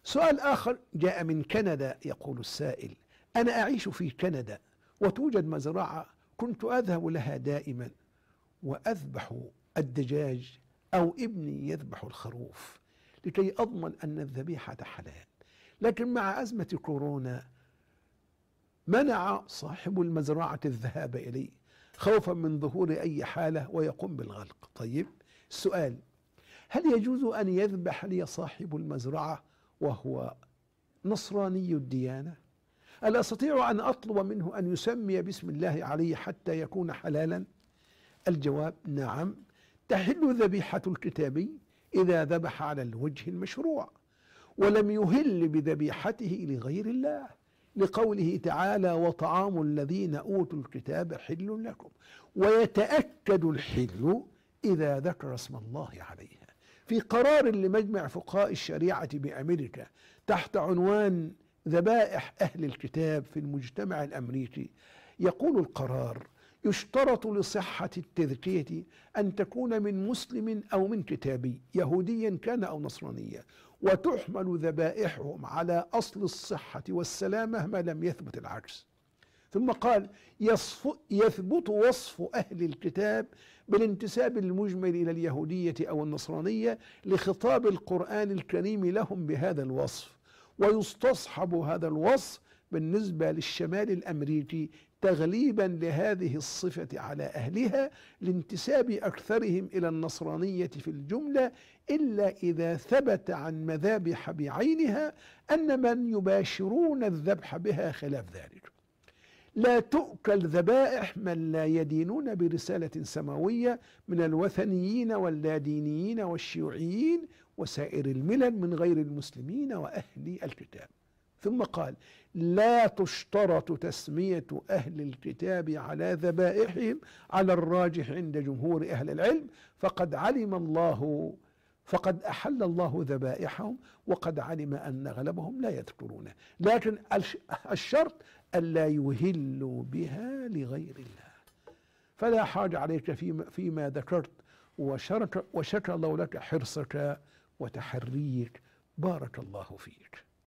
سؤال آخر جاء من كندا، يقول السائل: أنا أعيش في كندا وتوجد مزرعة كنت أذهب لها دائما وأذبح الدجاج أو ابني يذبح الخروف لكي أضمن أن الذبيحة حلال، لكن مع أزمة كورونا منع صاحب المزرعة الذهاب إليه خوفا من ظهور أي حالة ويقوم بالغلق. طيب، السؤال: هل يجوز أن يذبح لي صاحب المزرعة وهو نصراني الديانة؟ هل أستطيع أن أطلب منه أن يسمي باسم الله عليه حتى يكون حلالا؟ الجواب: نعم، تحل ذبيحة الكتابي إذا ذبح على الوجه المشروع ولم يهل بذبيحته لغير الله، لقوله تعالى: وطعام الذين أوتوا الكتاب حل لكم، ويتأكد الحل إذا ذكر اسم الله عليها. في قرار لمجمع فقهاء الشريعة بأمريكا تحت عنوان ذبائح أهل الكتاب في المجتمع الأمريكي، يقول القرار: يشترط لصحة التذكية أن تكون من مسلم أو من كتابي، يهوديا كان أو نصرانيا، وتحمل ذبائحهم على أصل الصحة والسلامة ما لم يثبت العكس. ثم قال: يثبت وصف أهل الكتاب بالانتساب المجمل إلى اليهودية أو النصرانية لخطاب القرآن الكريم لهم بهذا الوصف، ويستصحب هذا الوصف بالنسبة للشمال الأمريكي تغليبا لهذه الصفة على أهلها لانتساب أكثرهم إلى النصرانية في الجملة، إلا إذا ثبت عن مذابح بعينها أن من يباشرون الذبح بها خلاف ذلك. لا تؤكل ذبائح من لا يدينون برسالة سماوية من الوثنيين واللادينيين والشيوعيين وسائر الملل من غير المسلمين وأهل الكتاب. ثم قال: لا تشترط تسمية أهل الكتاب على ذبائحهم على الراجح عند جمهور أهل العلم، فقد أحل الله ذبائحهم وقد علم أن أغلبهم لا يذكرونه، لكن الشرط ألا يهلوا بها لغير الله. فلا حاجة عليك فيما ذكرت، وشكر الله لك حرصك وتحريك. بارك الله فيك.